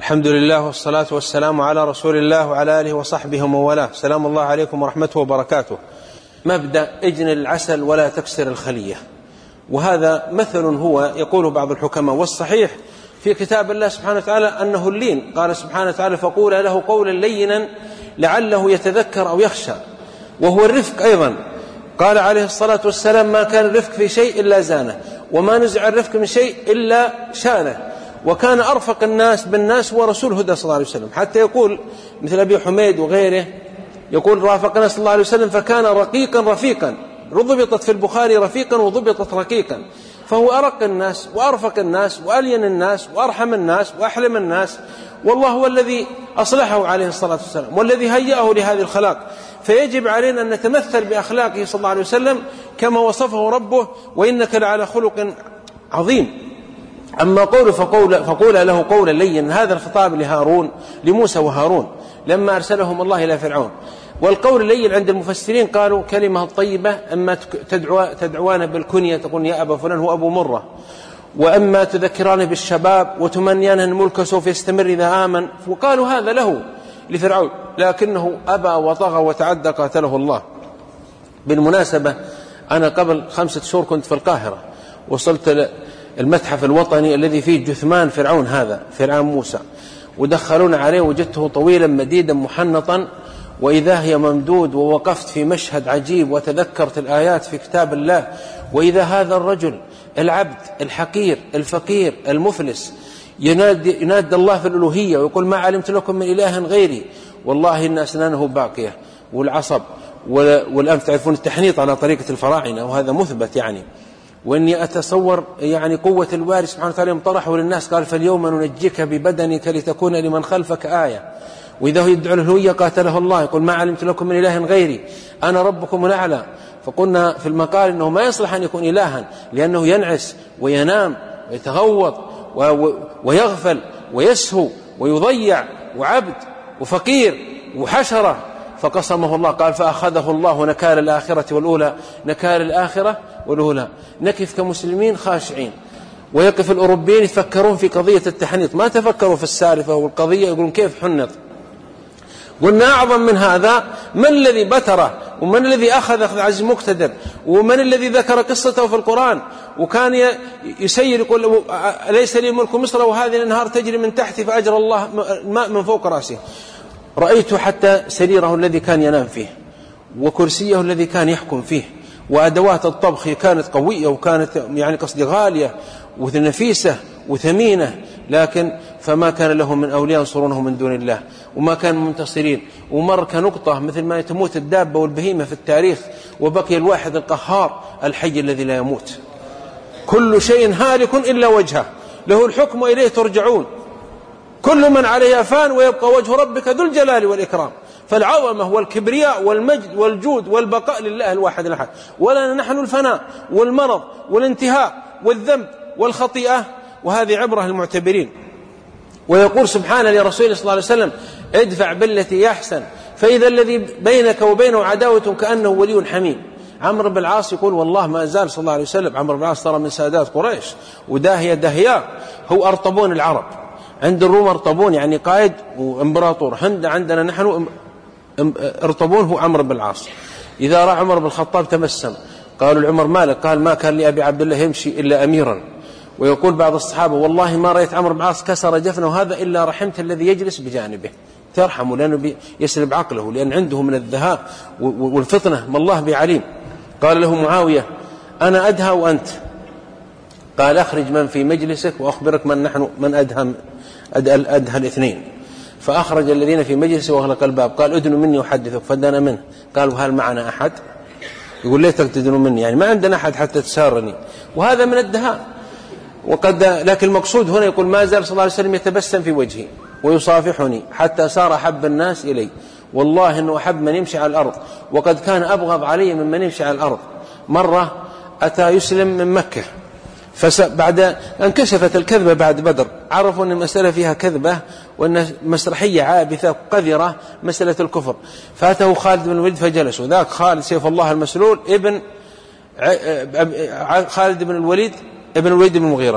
الحمد لله والصلاة والسلام على رسول الله وعلى آله وصحبه ومن والاه. سلام الله عليكم ورحمته وبركاته. مبدأ اجن العسل ولا تكسر الخلية، وهذا مثل هو يقوله بعض الحكماء، والصحيح في كتاب الله سبحانه وتعالى أنه اللين. قال سبحانه وتعالى: فقولا له قولا لينا لعله يتذكر أو يخشى. وهو الرفق أيضا. قال عليه الصلاة والسلام: ما كان الرفق في شيء إلا زانه، وما نزع الرفق من شيء إلا شانه. وكان أرفق الناس بالناس ورسول هدى صلى الله عليه وسلم، حتى يقول مثل أبي حميد وغيره، يقول: رافقنا صلى الله عليه وسلم فكان رقيقا رفيقا. ضبطت في البخاري رفيقا وضبطت رقيقا، فهو أرق الناس وأرفق الناس وألين الناس وأرحم الناس وأحلم الناس، والله هو الذي أصلحه عليه الصلاة والسلام والذي هيأه لهذه الخلاق. فيجب علينا أن نتمثل بأخلاقه صلى الله عليه وسلم كما وصفه ربه: وإنك لعلى خلق عظيم. أما قوله فقول له قولا لين، هذا الخطاب لموسى وهارون لما أرسلهم الله إلى فرعون. والقول اللين عند المفسرين قالوا كلمة طيبة، أما تدعوان بالكنية تقول يا أبا فلان هو أبو مرة، وأما تذكران بالشباب وتمنيان أن الملك سوف يستمر إذا آمن. وقالوا هذا له لفرعون، لكنه أبى وطغى وتعدى قاتله الله. بالمناسبة أنا قبل 5 شهور كنت في القاهرة، وصلت المتحف الوطني الذي فيه جثمان فرعون، هذا فرعون موسى، ودخلونا عليه وجدته طويلا مديدا محنطا، وإذا هي ممدود. ووقفت في مشهد عجيب وتذكرت الآيات في كتاب الله، وإذا هذا الرجل العبد الحقير الفقير المفلس ينادي الله في الألوهية ويقول: ما علمت لكم من إله غيري، والله إن أسنانه باقية والعصب والأنف. تعرفون التحنيط على طريقة الفراعنة، وهذا مثبت يعني. وإني أتصور يعني قوة الوارث سبحانه وتعالى طرحه للناس، قال: فاليوم ننجيك ببدنك لتكون لمن خلفك آية. وإذا هو يدعو الهوية قاتله الله، يقول: ما علمت لكم من إله غيري أنا ربكم الأعلى. فقلنا في المقال إنه ما يصلح أن يكون إلها، لأنه ينعس وينام ويتغوط ويغفل ويسهو ويضيع، وعبد وفقير وحشرة. فقسمه الله، قال: فأخذه الله نكال الآخرة والأولى. نكال الآخرة والأولى. نكف كمسلمين خاشعين، ويقف الأوروبيين يفكرون في قضية التحنيط، ما تفكروا في السالفة والقضية، يقولون كيف حنط. قلنا أعظم من هذا من الذي بتره، ومن الذي أخذ عزيز مقتدر، ومن الذي ذكر قصته في القرآن، وكان يسير يقول: أليس لي ملك مصر وهذه الأنهار تجري من تحتي فأجرى الله الماء من فوق رأسه. رأيت حتى سريره الذي كان ينام فيه، وكرسيه الذي كان يحكم فيه، وأدوات الطبخ كانت قوية، وكانت يعني قصدي غالية ونفيسة وثمينة، لكن فما كان له من أولياء ينصرونه من دون الله، وما كان منتصرين. ومر كنقطة مثل ما تموت الدابة والبهيمة في التاريخ، وبقي الواحد القهار الحي الذي لا يموت. كل شيء هالك إلا وجهه، له الحكم وإليه ترجعون. كل من عليها فان ويبقى وجه ربك ذو الجلال والإكرام. فالعظمة والكبرياء والمجد والجود والبقاء لله الواحد الأحد، ولنا نحن الفناء والمرض والانتهاء والذنب والخطيئة، وهذه عبرة للمعتبرين. ويقول سبحانه لرسوله صلى الله عليه وسلم: ادفع بالتي يحسن فإذا الذي بينك وبينه عداوة كأنه ولي حميم. عمرو بن العاص يقول: والله ما زال صلى الله عليه وسلم، عمرو بن العاص ترى من سادات قريش وداهية دهياء، هو أرطبون العرب. عند الروم أرطبون يعني قائد وإمبراطور، عندنا نحن أرطبون هو عمرو بن العاص. إذا رأى عمر بن الخطاب تبسم، قالوا لعمر: مالك؟ قال: ما كان لأبي عبد الله يمشي إلا أميرا. ويقول بعض الصحابة: والله ما رأيت عمرو بن العاص كسر جفنه هذا إلا رحمت الذي يجلس بجانبه، ترحمه، لأنه يسلب عقله، لأن عنده من الذهاء والفطنة ما الله بعليم. قال له معاوية: أنا أدهى وأنت. قال: أخرج من في مجلسك وأخبرك من أدهى الاثنين. فأخرج الذين في مجلسه وأغلق الباب. قال: أدنوا مني أحدثك. فدنا منه. قالوا: هل معنا أحد؟ يقول: ليتك تدنوا مني، يعني ما عندنا أحد حتى تسارني. وهذا من الدهاء. لكن المقصود هنا يقول: ما زال صلى الله عليه وسلم يتبسم في وجهي ويصافحني حتى صار أحب الناس إلي، والله إنه أحب من يمشي على الأرض، وقد كان أبغض علي من يمشي على الأرض. مرة أتى يسلم من مكة، بعد انكشفت الكذبة بعد بدر، عرفوا أن المسألة فيها كذبة وأن مسرحية عابثة قذرة، مسألة الكفر. فاته خالد بن الوليد فجلسوا. ذاك خالد سيف الله المسلول ابن خالد بن الوليد ابن الوليد بن المغيرة،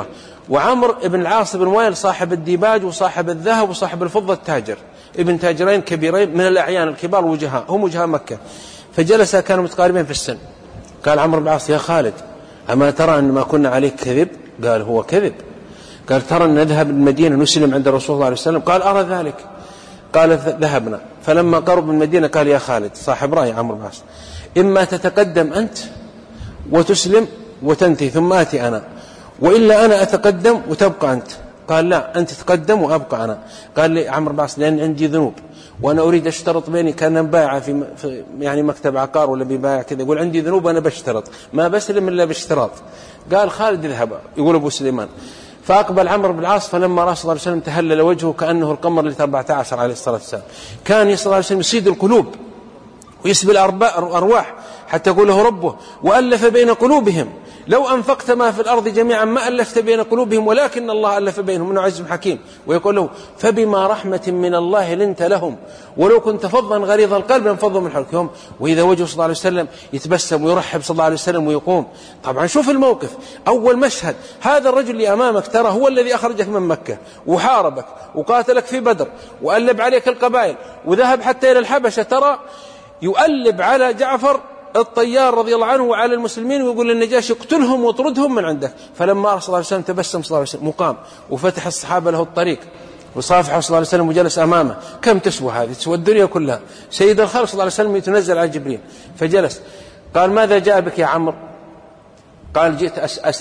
وعمر بن العاص بن وائل صاحب الديباج وصاحب الذهب وصاحب الفضة التاجر، ابن تاجرين كبيرين من الأعيان الكبار وجهاء، هم وجهاء مكة. فجلس كانوا متقاربين في السن. قال عمرو بن العاص: يا خالد، أما ترى أن ما كنا عليك كذب؟ قال: هو كذب. قال: ترى أن نذهب المدينة نسلم عند الرسول صلى الله عليه وسلم؟ قال: أرى ذلك. قال: ذهبنا. فلما قرب من المدينة قال: يا خالد، صاحب رأي عمرو بن العاص، إما تتقدم أنت وتسلم وتنتهي ثم آتي أنا، وإلا أنا أتقدم وتبقى أنت. قال: لا، أنت تتقدم وأبقى أنا. قال لي عمرو بن العاص: لأن عندي ذنوب وأنا أريد أشترط بيني، كان بايع في يعني مكتب عقار ولا بيبايع كذا، يقول عندي ذنوب وأنا بشترط، ما بسلم إلا باشتراط. قال خالد: اذهب. يقول أبو سليمان: فأقبل عمرو بن العاص، فلما رأى صلى الله عليه وسلم تهلل وجهه كأنه القمر ليلة 14 عليه الصلاة والسلام. كان صلى الله عليه وسلم يصيد القلوب ويسبي الأرواح حتى يقول له ربه: وألف بين قلوبهم، لو أنفقت ما في الأرض جميعا ما ألفت بين قلوبهم ولكن الله ألف بينهم، إنه عزيز حكيم. ويقول له: فبما رحمة من الله لنت لهم ولو كنت فظا غليظ القلب لانفضوا من حولك. وإذا وجهه صلى الله عليه وسلم يتبسم ويرحب صلى الله عليه وسلم ويقوم. طبعا شوف الموقف، أول مشهد، هذا الرجل اللي أمامك ترى هو الذي أخرجك من مكة وحاربك وقاتلك في بدر وألب عليك القبائل وذهب حتى إلى الحبشة، ترى يؤلب على جعفر الطيار رضي الله عنه وعلى المسلمين ويقول للنجاشي: اقتلهم واطردهم من عندك. فلما صلى الله عليه وسلم تبسم صلى الله عليه وسلم مقام وفتح الصحابة له الطريق وصافحه صلى الله عليه وسلم وجلس أمامه. كم تسوى هذه؟ تسوى الدنيا كلها. سيد الخلق صلى الله عليه وسلم يتنزل على جبريل فجلس. قال: ماذا جاء بك يا عمرو؟ قال: جئت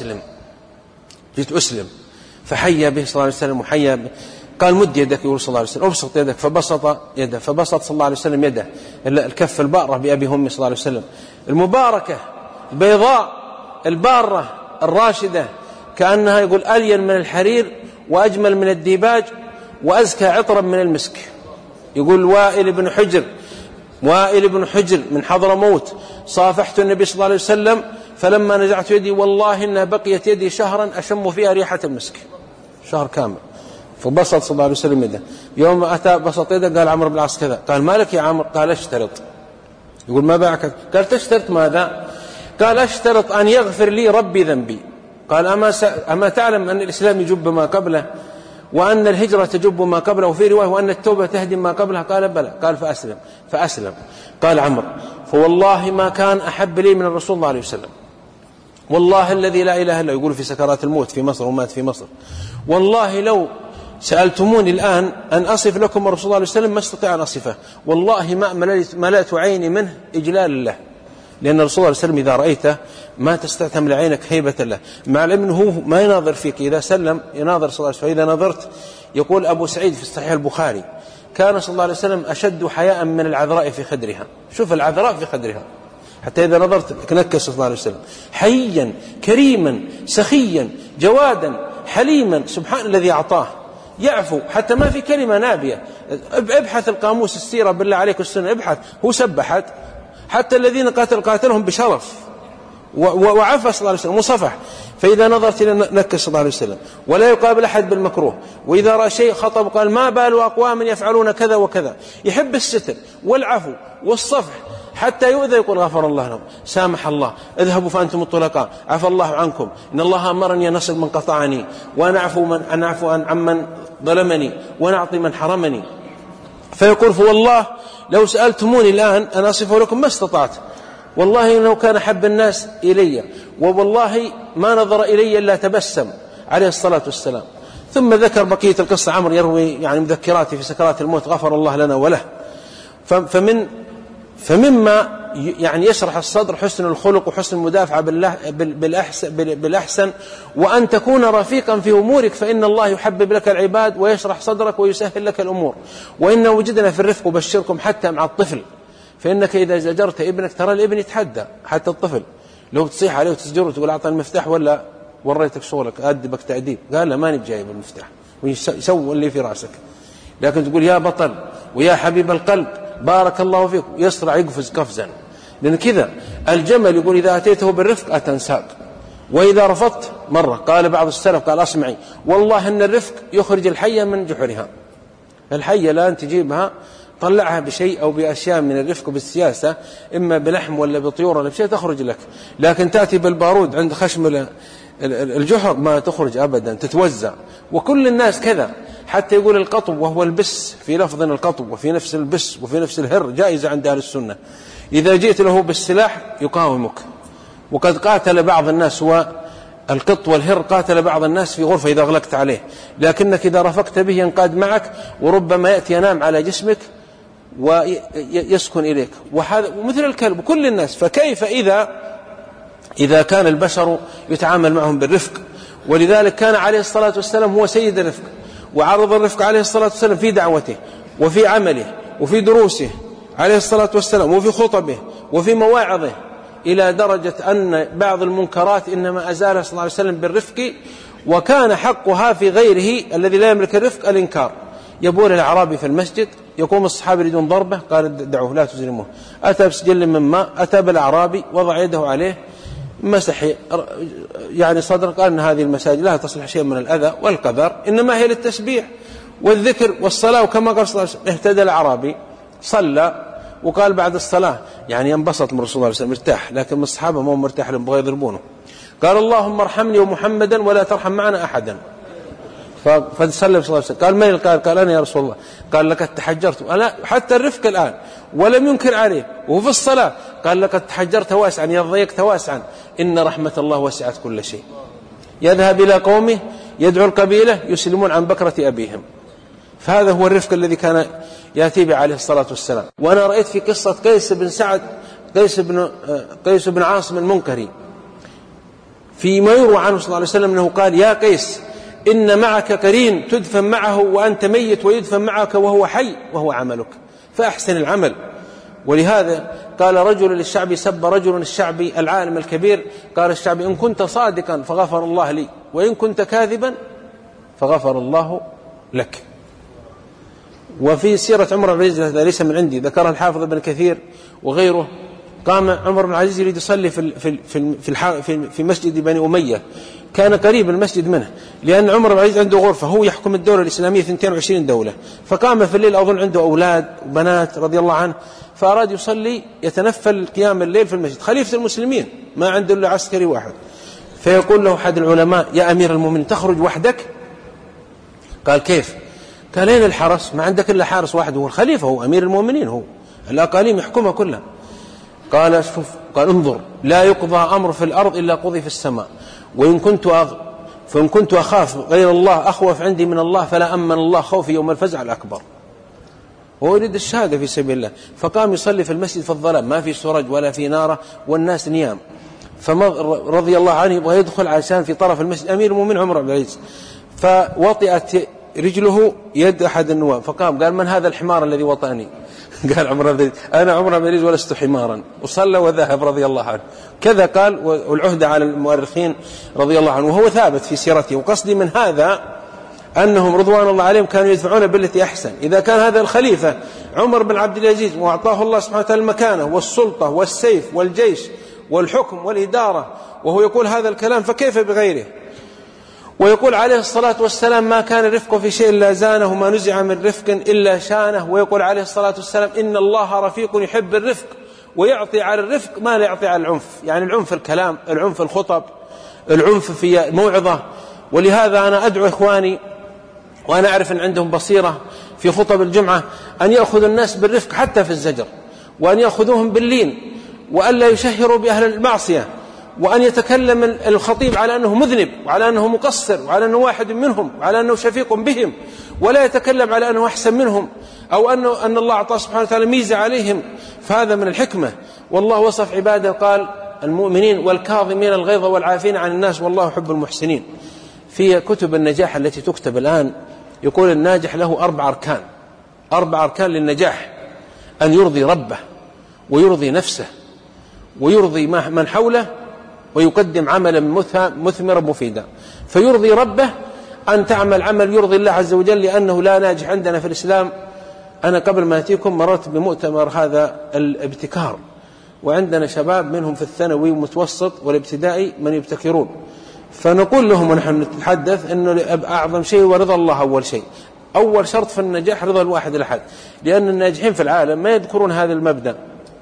أسلم. فحيا به صلى الله عليه وسلم وحيا به. قال: مد يدك، يقول صلى الله عليه وسلم: ابسط يدك. فبسط يده، فبسط صلى الله عليه وسلم يده، الكف البارة بأبي همي صلى الله عليه وسلم، المباركة البيضاء البارة الراشدة، كأنها يقول ألين من الحرير وأجمل من الديباج وأزكى عطرا من المسك. يقول وائل بن حجر من حضرموت: صافحت النبي صلى الله عليه وسلم فلما نزعت يدي والله إنها بقيت يدي شهرا أشم فيها ريحة المسك، شهر كامل. فبسط صلى الله عليه وسلم يده. يوم أتى بسط يده قال عمرو بن العاص كذا. قال: مالك يا عمرو؟ قال: اشترط. يقول: ما باعك؟ قال: تشترط ماذا؟ قال: اشترط أن يغفر لي ربي ذنبي. قال: أما تعلم أن الإسلام يجب ما قبله وأن الهجرة تجب ما قبله، وفي رواية وأن التوبة تهدم ما قبلها؟ قال: بلى. قال: فأسلم. قال عمرو: فوالله ما كان أحب لي من الرسول صلى الله عليه وسلم، والله الذي لا إله إلا، يقول في سكرات الموت في مصر ومات في مصر، والله لو سألتموني الآن أن أصف لكم الرسول صلى الله عليه وسلم ما استطيع أن أصفه، والله ما ملأت عيني منه إجلال الله، لأن الرسول صلى الله عليه وسلم إذا رأيته ما تستعتم لعينك هيبة الله، مع العلم هو ما يناظر فيك، إذا سلم يناظر صلى الله عليه وسلم. فإذا نظرت، يقول أبو سعيد في الصحيح البخاري: كان صلى الله عليه وسلم أشد حياء من العذراء في خدرها. شوف العذراء في خدرها، حتى إذا نظرت نكس صلى الله عليه وسلم، حييا كريما سخيا جوادا حليما، سبحان الذي أعطاه، يعفو حتى ما في كلمة نابية. ابحث القاموس السيرة بالله عليك السنة، ابحث، هو سبحت حتى الذين قاتلهم بشرف وعفى صلى الله عليه وسلم وصفح. فإذا نظرت إلى نكس صلى الله عليه وسلم، ولا يقابل أحد بالمكروه، وإذا رأى شيء خطب قال: ما بال أقوام يفعلون كذا وكذا. يحب الستر والعفو والصفح، حتى يؤذى يقول: غفر الله لهم، سامح الله، اذهبوا فأنتم الطلقاء، عفى الله عنكم، إن الله أمرني أن أصل من قطعني، وأن أعفو عمن ظلمني، وأن أعطي من حرمني. فيقول: فوالله لو سألتموني الآن أن أصفه لكم ما استطعت، والله إنه كان حب الناس إلي، ووالله ما نظر إلي إلا تبسم عليه الصلاة والسلام. ثم ذكر بقية القصة. عمرو يروي يعني مذكراتي في سكرات الموت، غفر الله لنا وله. فمما يعني يشرح الصدر حسن الخلق وحسن المدافعة بالأحسن، وأن تكون رفيقا في أمورك، فإن الله يحبب لك العباد ويشرح صدرك ويسهل لك الأمور. وإن وجدنا في الرفق وبشركم حتى مع الطفل، فإنك إذا زجرت ابنك ترى الابن يتحدى، حتى الطفل لو تصيح عليه وتسجره وتقول: أعطى المفتاح ولا وريتك شغلك أدبك تأديب، قال: لا، ماني بجايب المفتاح، ويسوي اللي في رأسك. لكن تقول: يا بطل ويا حبيب القلب بارك الله فيك، يسرع يقفز قفزا. لأن كذا الجمل يقول: إذا أتيته بالرفق أتنساق، وإذا رفضت مرة. قال بعض السلف، قال: أسمعي، والله أن الرفق يخرج الحية من جحرها. الحية لا أن تجيبها طلعها بشيء أو بأشياء من الرفق بالسياسة، إما بلحم ولا بطيور ولا بشيء، تخرج لك. لكن تأتي بالبارود عند خشم الجحر ما تخرج أبدا، تتوزع، وكل الناس كذا. حتى يقول القطب وهو البس، في لفظ القطب وفي نفس البس وفي نفس الهر جائزة عند أهل السنة. إذا جئت له بالسلاح يقاومك، وقد قاتل بعض الناس، هو القط والهر قاتل بعض الناس في غرفة إذا أغلقت عليه، لكنك إذا رفقت به ينقاد معك، وربما يأتي ينام على جسمك ويسكن إليك. ومثل الكلب كل الناس. فكيف إذا كان البشر يتعامل معهم بالرفق؟ ولذلك كان عليه الصلاة والسلام هو سيد الرفق، وعرض الرفق عليه الصلاة والسلام في دعوته وفي عمله وفي دروسه عليه الصلاة والسلام وفي خطبه وفي مواعظه، إلى درجة أن بعض المنكرات إنما أزالها صلى الله عليه وسلم بالرفق، وكان حقها في غيره الذي لا يملك الرفق الإنكار. يبول الأعرابي في المسجد، يقوم الصحابة يريدون ضربه، قال دعوه لا تزلموه. أتى بسجل من ماء، أتى بالأعرابي وضع يده عليه، مسح يعني صدر، قال أن هذه المساجد لا تصلح شيء من الأذى والقذر، إنما هي للتسبيح والذكر والصلاة. وكما قال صلى الله عليه وسلم اهتدى الأعرابي صلى، وقال بعد الصلاة يعني ينبسط من رسول الله صلى الله عليه وسلم مرتاح، لكن الصحابة ما هم مرتاح لهم، بغوا يضربونه. قال اللهم ارحمني ومحمدا ولا ترحم معنا أحدا. فصلى صلى الله عليه وسلم، قال من؟ قال أنا يا رسول الله. قال لقد تحجرت أنا، حتى الرفق الآن، ولم ينكر عليه. وفي الصلاة قال لقد تحجرت واسعا، يضيقت واسعا، إن رحمة الله وسعت كل شيء. يذهب إلى قومه يدعو القبيلة يسلمون عن بكرة أبيهم. فهذا هو الرفق الذي كان يأتي به عليه الصلاة والسلام. وأنا رأيت في قصة قيس بن عاصم المنكري فيما يروى عنه صلى الله عليه وسلم أنه قال يا قيس إن معك قرين تدفن معه وأنت ميت، ويدفن معك وهو حي، وهو عملك، فأحسن العمل. ولهذا قال رجل للشعبي، سب رجل الشعبي العالم الكبير، قال الشعبي إن كنت صادقا فغفر الله لي، وإن كنت كاذبا فغفر الله لك. وفي سيرة عمر بن العزيز، هذا ليس من عندي، ذكرها الحافظ ابن كثير وغيره، قام عمر بن العزيز يريد يصلي في مسجد بني أمية، كان قريب المسجد منه، لأن عمر بن العزيز عنده غرفة، هو يحكم الدولة الإسلامية 22 دولة، فقام في الليل، أظن عنده أولاد وبنات رضي الله عنه، فأراد يصلي يتنفل قيام الليل في المسجد، خليفة المسلمين ما عنده إلا عسكري واحد. فيقول له أحد العلماء يا أمير المؤمنين تخرج وحدك؟ قال كيف؟ قال أين الحرس؟ ما عندك إلا حارس واحد، هو الخليفة، هو أمير المؤمنين، هو الأقاليم يحكمها كلها. قال شوف، قال انظر، لا يقضى أمر في الأرض إلا قضي في السماء، فإن كنت أخاف غير الله أخوف عندي من الله، فلا أمن الله خوفي يوم الفزع الأكبر. وهو يريد الشهادة في سبيل الله. فقام يصلي في المسجد في الظلام، ما في سرج ولا في نارة والناس نيام، فرضي الله عنه يبغى يدخل عشان في طرف المسجد أمير المؤمنين عمر بن العزيز، فوطئت رجله يد أحد النواب، فقام قال من هذا الحمار الذي وطأني؟ قال عمر بن العزيز أنا عمر بن العزيز ولست حمارا، وصلى وذهب رضي الله عنه. كذا قال، والعهد على المؤرخين رضي الله عنه، وهو ثابت في سيرته. وقصدي من هذا أنهم رضوان الله عليهم كانوا يدفعون بالتي أحسن. إذا كان هذا الخليفة عمر بن عبد العزيز وأعطاه الله سبحانه وتعالى المكانة والسلطة والسيف والجيش والحكم والإدارة، وهو يقول هذا الكلام، فكيف بغيره؟ ويقول عليه الصلاة والسلام ما كان الرفق في شيء إلا زانه، وما نزع من رفق إلا شانه. ويقول عليه الصلاة والسلام إن الله رفيق يحب الرفق، ويعطي على الرفق ما لا يعطي على العنف، يعني العنف في الكلام، العنف في الخطب، العنف في موعظة. ولهذا أنا أدعو إخواني، وأنا أعرف أن عندهم بصيرة في خطب الجمعة، أن يأخذوا الناس بالرفق حتى في الزجر، وأن يأخذوهم باللين، وأن لا يشهروا بأهل المعصية، وأن يتكلم الخطيب على أنه مذنب، وعلى أنه مقصر، وعلى أنه واحد منهم، وعلى أنه شفيق بهم، ولا يتكلم على أنه أحسن منهم، أو أن الله أعطاه سبحانه وتعالى ميزة عليهم. فهذا من الحكمة. والله وصف عباده قال المؤمنين والكاظمين الغيظ والعافين عن الناس والله يحب المحسنين. في كتب النجاح التي تكتب الآن يقول الناجح له 4 أركان، 4 أركان للنجاح: أن يرضي ربه، ويرضي نفسه، ويرضي من حوله، ويقدم عملا مثمرا مفيدا. فيرضي ربه أن تعمل عمل يرضي الله عز وجل، لأنه لا ناجح عندنا في الإسلام. أنا قبل ما أتيكم مررت بمؤتمر هذا الابتكار، وعندنا شباب منهم في الثانوي والمتوسط والابتدائي من يبتكرون، فنقول لهم ونحن نتحدث أنه أعظم شيء هو رضا الله. أول شيء، أول شرط في النجاح رضا الواحد الأحد، لأن الناجحين في العالم ما يذكرون هذا المبدأ،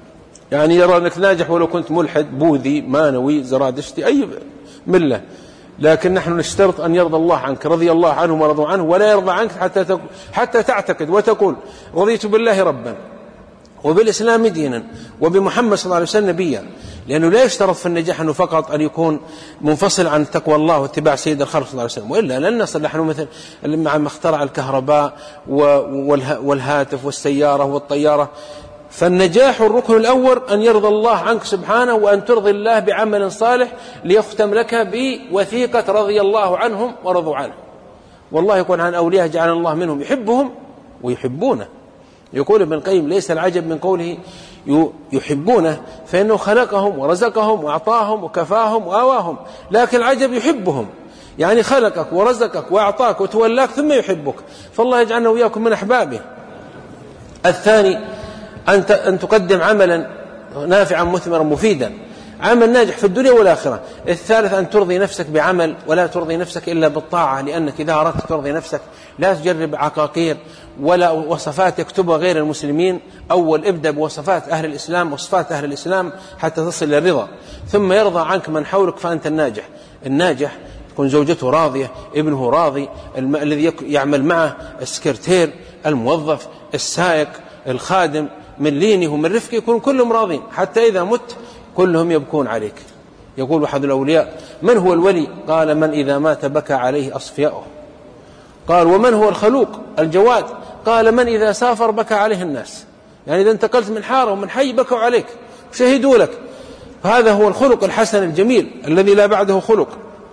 يعني يرى أنك ناجح ولو كنت ملحد بوذي مانوي زرادشتي أي ملة، لكن نحن نشترط أن يرضى الله عنك، رضي الله عنهم ورضوا عنه، ولا يرضى عنك حتى تعتقد وتقول رضيت بالله ربا وبالإسلام دينا وبمحمد صلى الله عليه وسلم نبيا. لأنه لا يشترط في النجاح أنه فقط أن يكون منفصل عن تقوى الله واتباع سيد الخلق صلى الله عليه وسلم، وإلا لن نصل. نحن مثل مع ما اخترع الكهرباء والهاتف والسيارة والطيارة. فالنجاح الركن الأول أن يرضى الله عنك سبحانه، وأن ترضي الله بعمل صالح ليختم لك بوثيقة رضي الله عنهم ورضوا عنه. والله يقول عن أولياء جعل الله منهم يحبهم ويحبونه. يقول ابن القيم ليس العجب من قوله يحبونه، فإنه خلقهم ورزقهم وأعطاهم وكفاهم وآواهم، لكن العجب يحبهم، يعني خلقك ورزقك وأعطاك وتولاك ثم يحبك. فالله يجعلنا وإياكم من أحبابه. الثاني أن تقدم عملا نافعا مثمرا مفيدا، عمل ناجح في الدنيا والآخرة. الثالث أن ترضي نفسك بعمل، ولا ترضي نفسك إلا بالطاعة، لأنك إذا أردت ترضي نفسك لا تجرب عقاقير ولا وصفات يكتبها غير المسلمين. أول ابدأ بوصفات أهل الإسلام وصفات أهل الإسلام حتى تصل إلى الرضا، ثم يرضى عنك من حولك، فأنت الناجح. الناجح تكون زوجته راضية، ابنه راضي، الذي يعمل معه، السكرتير، الموظف، السائق، الخادم، من لينه ومن رفقه، يكون كلهم راضين، حتى إذا مت كلهم يبكون عليك. يقول أحد الأولياء: من هو الولي؟ قال: من إذا مات بكى عليه أصفياؤه. قال: ومن هو الخلوق الجواد؟ قال: من إذا سافر بكى عليه الناس. يعني إذا انتقلت من حارة ومن حي بكوا عليك شهدوا لك. فهذا هو الخلق الحسن الجميل الذي لا بعده خلق.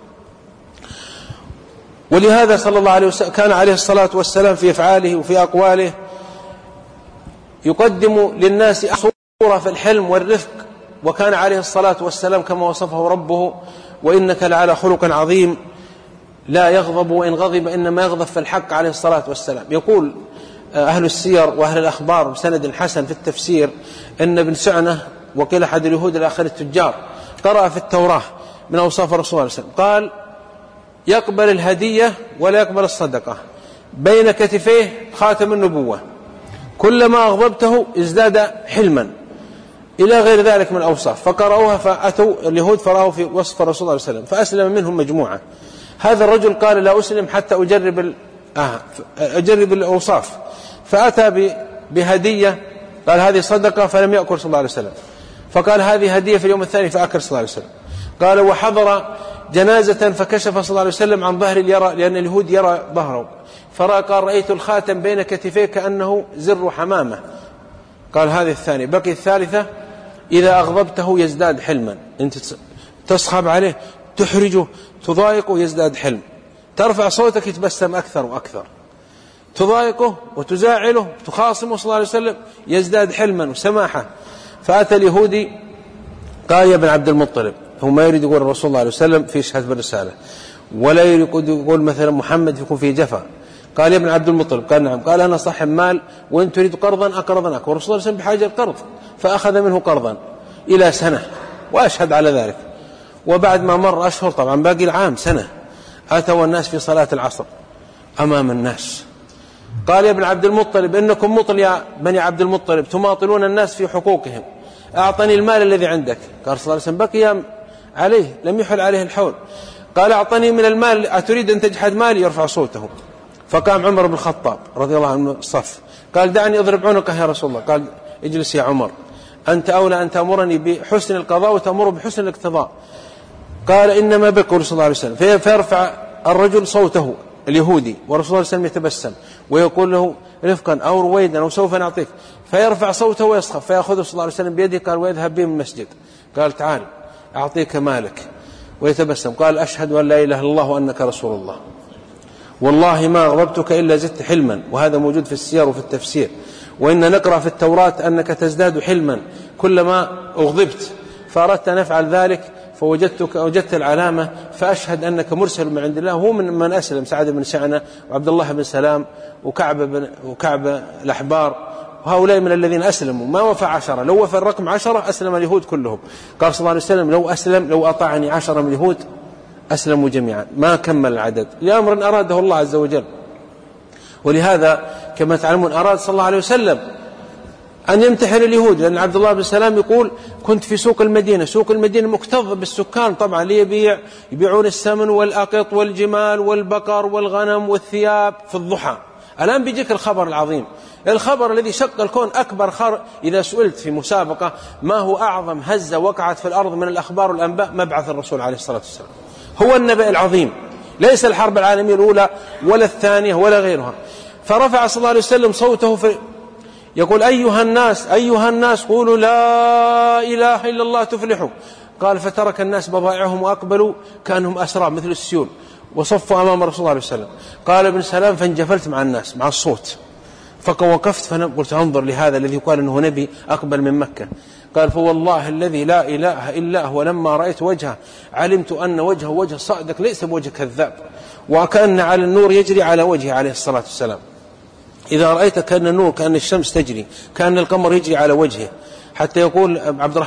ولهذا صلى الله عليه وسلم كان عليه الصلاة والسلام في أفعاله وفي أقواله يقدم للناس صورة في الحلم والرفق، وكان عليه الصلاة والسلام كما وصفه ربه: وإنك لعلى خلق عظيم، لا يغضب، وإن غضب إنما يغضب في الحق عليه الصلاة والسلام. يقول أهل السير وأهل الأخبار بسند حسن في التفسير إن ابن سعنة وقيل أحد اليهود الآخر التجار قرأ في التوراة من أوصاف الرسول صلى الله عليه وسلم، قال: يقبل الهدية ولا يقبل الصدقة، بين كتفيه خاتم النبوة، كلما أغضبته ازداد حلما، إلى غير ذلك من الأوصاف. فقرأوها فأتوا اليهود فرأوا في وصف الرسول صلى الله عليه وسلم، فأسلم منهم مجموعة. هذا الرجل قال: لا أسلم حتى أجرب الأوصاف. فأتى بهدية، قال: هذه صدقة، فلم يأكل صلى الله عليه وسلم. فقال: هذه هدية في اليوم الثاني، فأكل صلى الله عليه وسلم. قال: وحضر جنازة فكشف صلى الله عليه وسلم عن ظهر اليرى، لأن اليهود يرى ظهره، فرأى قال: رأيت الخاتم بين كتفيه كأنه زر حمامة. قال: هذه الثانية. بقي الثالثة: إذا أغضبته يزداد حلما، أنت تصخب عليه، تحرجه، تضايقه، يزداد حلم، ترفع صوتك يتبسم أكثر وأكثر، تضايقه وتزاعله، تخاصمه صلى الله عليه وسلم، يزداد حلما وسماحة. فأتى اليهودي قال: يا ابن عبد المطلب، هو ما يريد يقول الرسول صلى الله عليه وسلم في شهادة بالرسالة، ولا يريد يقول مثلا محمد يكون فيه جفا. قال: يا ابن عبد المطلب. قال: نعم. قال: أنا صاحب مال، وإن تريد قرضا أقرضناك. والرسول صلى الله عليه وسلم بحاجة القرض، فأخذ منه قرضا إلى سنة، وأشهد على ذلك. وبعد ما مر أشهر، طبعا باقي العام سنة، أتوا الناس في صلاة العصر أمام الناس. قال: يا ابن عبد المطلب، إنكم مطل يا بني عبد المطلب، تماطلون الناس في حقوقهم، أعطني المال الذي عندك. قال صلى الله عليه وسلم: بقي عليه، لم يحل عليه الحول. قال: أعطني من المال، أتريد أن تجحد مالي؟ يرفع صوته. فقام عمر بن الخطاب رضي الله عنه الصف، قال: دعني أضرب عنقه يا رسول الله. قال: اجلس يا عمر، أنت أولى أن تأمرني بحسن القضاء وتأمر بحسن الاقتضاء. قال: إنما بك صلى الله عليه وسلم. فيرفع الرجل صوته اليهودي، ورسول الله صلى الله عليه وسلم يتبسم ويقول له: رفقا أو رويدا أو سوف نعطيك. فيرفع صوته ويسخف، فيأخذه صلى الله عليه وسلم بيده، قال: ويذهب به من المسجد. قال: تعال أعطيك مالك. ويتبسم، قال: أشهد أن لا إله إلا الله وأنك رسول الله، والله ما أغضبتك إلا زدت حلما. وهذا موجود في السير وفي التفسير. وإن نقرأ في التوراة أنك تزداد حلما كلما أغضبت، فأردت أن أفعل ذلك وجدت العلامة، فأشهد أنك مرسل من عند الله. هو من أسلم: سعد بن سعنة، وعبد الله بن سلام، وكعب الأحبار، وهؤلاء من الذين أسلموا. ما وفى 10، لو وفى الرقم 10 أسلم اليهود كلهم. قال صلى الله عليه وسلم: لو أطاعني 10 من اليهود أسلموا جميعا، ما كمل العدد، لأمر أراده الله عز وجل. ولهذا كما تعلمون أراد صلى الله عليه وسلم أن يمتحن اليهود، لأن عبد الله بن سلام يقول كنت في سوق المدينة، سوق المدينة مكتظ بالسكان طبعا يبيعون السمن والأقط والجمال والبقر والغنم والثياب في الضحى. الآن بيجيك الخبر العظيم، الخبر الذي شق الكون، أكبر إذا سئلت في مسابقة ما هو أعظم هزة وقعت في الأرض من الأخبار والأنباء، مبعث الرسول عليه الصلاة والسلام، هو النبأ العظيم، ليس الحرب العالمية الأولى ولا الثانية ولا غيرها. فرفع صلى الله عليه وسلم صوته يقول أيها الناس قولوا لا إله إلا الله تفلحوا. قال فترك الناس بضائعهم وأقبلوا كأنهم أسرى مثل السيول وصفوا أمام رسول الله عليه وسلم. قال ابن سلام فانجفلت مع الناس مع الصوت، فوقفت فقلت انظر لهذا الذي يقال أنه نبي أقبل من مكة. قال فوالله الذي لا إله إلا هو لما رأيت وجهه علمت أن وجهه وجه صادق ليس بوجه كذاب، وكأن على النور يجري على وجهه عليه الصلاة والسلام. إذا رأيت كأن النور كأن الشمس تجري كأن القمر يجري على وجهه. حتى يقول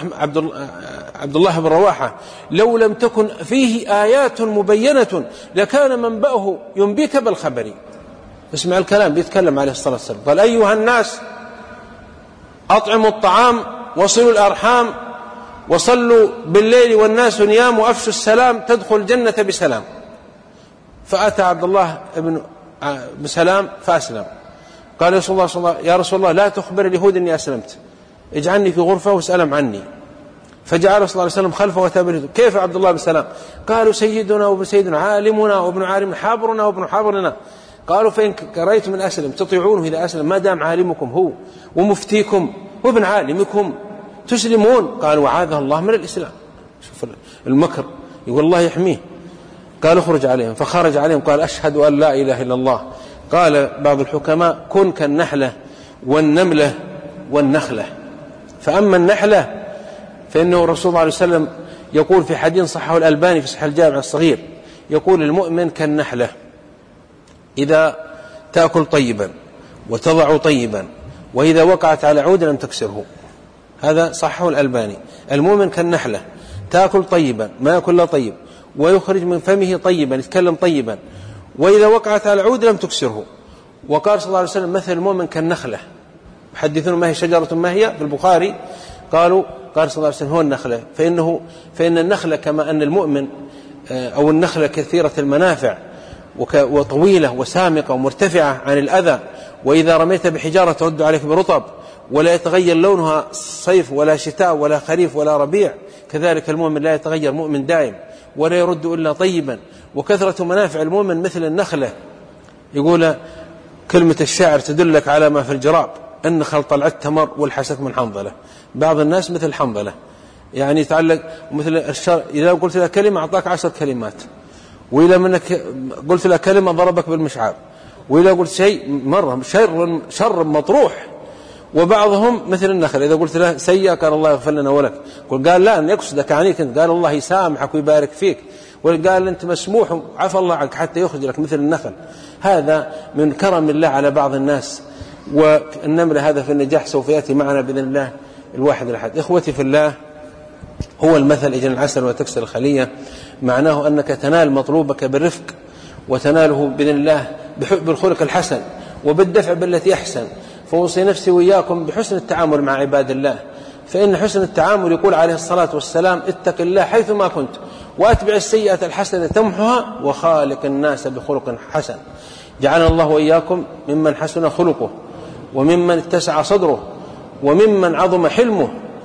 عبد الله بن رواحة لو لم تكن فيه آيات مبينة لكان منبأه ينبيك بالخبر. اسمع الكلام، بيتكلم عليه الصلاة والسلام. قال أيها الناس أطعموا الطعام وصلوا الأرحام وصلوا بالليل والناس نيام وأفشوا السلام تدخل الجنة بسلام. فأتى عبد الله بن سلام فأسلم. قال يا رسول الله لا تخبر اليهود إني أسلمت، اجعلني في غرفة واسألهم عني. فجعل صلى الله عليه وسلم خلفه وتابعه. كيف عبد الله بن سلام؟ قالوا سيدنا وابن سيدنا، عالمنا وابن عالمنا، حابرنا وابن حابرنا. قالوا فإن كرهتم من أسلم تطيعونه إذا أسلم، ما دام عالمكم هو ومفتيكم وابن عالمكم تسلمون. قالوا وعاذه الله من الإسلام. شوف المكر، يقول الله يحميه. قال اخرج عليهم، فخرج عليهم قال أشهد أن لا إله إلا الله. قال بعض الحكماء كن كالنحلة والنملة والنخلة. فأما النحلة فإنه الرسول صلى الله عليه وسلم يقول في حديث صححه الألباني في صحيح الجامع الصغير، يقول المؤمن كالنحلة إذا تأكل طيبا وتضع طيبا وإذا وقعت على عود لم تكسره. هذا صححه الألباني. المؤمن كالنحلة تأكل طيبا ما يأكل لا طيب ويخرج من فمه طيبا يتكلم طيبا وإذا وقعت على عود لم تكسره. وقال صلى الله عليه وسلم مثل المؤمن كالنخلة. حدثون ما هي شجرة ما هي في البخاري؟ قال صلى الله عليه وسلم هو النخلة، فإن النخلة كما أن المؤمن أو النخلة كثيرة المنافع وطويلة وسامقة ومرتفعة عن الأذى، وإذا رميت بحجارة ترد عليك برطب ولا يتغير لونها صيف ولا شتاء ولا خريف ولا ربيع، كذلك المؤمن لا يتغير، مؤمن دائم ولا يرد إلا طيبا. وكثرة منافع المؤمن مثل النخلة. يقول كلمة الشاعر تدلك على ما في الجراب، النخل طلعت تمر والحسك من حنظلة. بعض الناس مثل حنظلة، يعني يتعلق مثل الشر، إذا قلت له كلمة أعطاك 10 كلمات، وإذا منك قلت له كلمة ضربك بالمشعار، وإذا قلت شيء مرة شر مطروح. وبعضهم مثل النخل، إذا قلت له سيئة قال الله يغفر لنا ولك، قال لا أن يقصدك عنيك أنت، قال الله يسامحك ويبارك فيك، وقال أنت مسموح عفى الله عنك حتى يخرج لك مثل النخل. هذا من كرم الله على بعض الناس. والنملة هذا في النجاح سوف يأتي معنا بإذن الله الواحد الأحد. إخوتي في الله، هو المثل إجن العسل وتكسر الخلية، معناه أنك تنال مطلوبك بالرفق، وتناله بإذن الله بالخلق الحسن وبالدفع بالتي أحسن. فوصي نفسي وإياكم بحسن التعامل مع عباد الله، فإن حسن التعامل يقول عليه الصلاة والسلام اتق الله حيثما كنت وأتبع السيئة الحسنة تمحها وخالق الناس بخلق حسن. جعلنا الله وإياكم ممن حسن خلقه، وممن اتسع صدره، وممن عظم حلمه،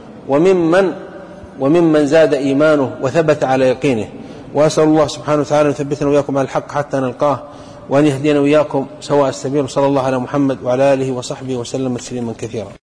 وممن زاد إيمانه وثبت على يقينه. وأسأل الله سبحانه وتعالى أن يثبتنا وإياكم على الحق حتى نلقاه، وأن يهدينا وإياكم سواء السبيل. صلى الله على محمد وعلى آله وصحبه وسلم تسليما كثيرا.